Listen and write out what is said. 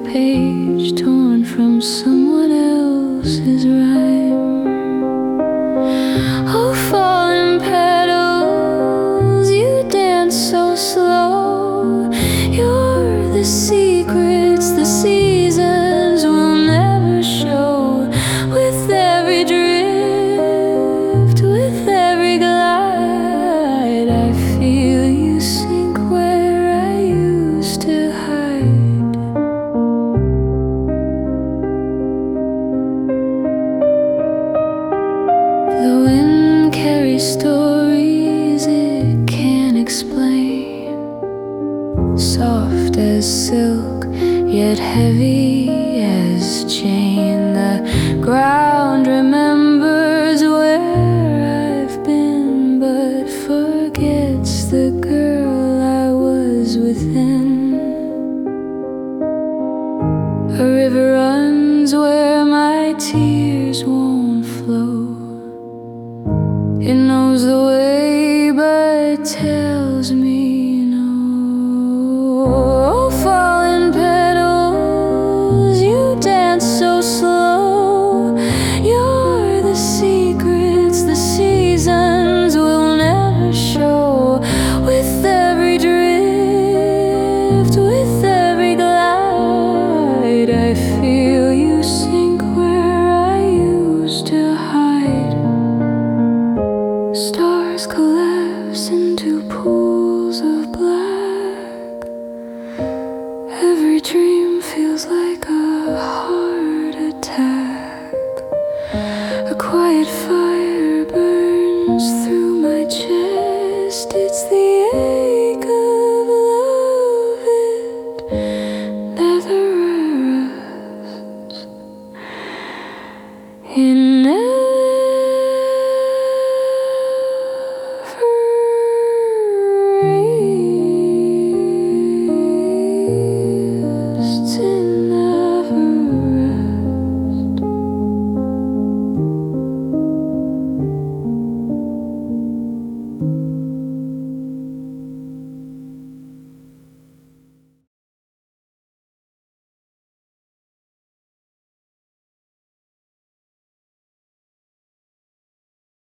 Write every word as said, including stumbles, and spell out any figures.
page torn from someone else's rhyme. Oh, falling petals, you dance so slow. You're the secrets the seasons will never show. With every drift, with every glide, I feel you sink where I used to hide. The wind carries stories it can't explain, soft as silk, yet heavy as chain. The ground remembers where I've been, but forgets the girl I was within. A river runs where my tears won't flow. It knows the way but tells me no. Oh, falling petals, you dance so slow. You're the secrets the seasons will never show. With every drift, with every glide, I feel you sink where I used to hide. Stars collapse into pools of black. Every dream feels like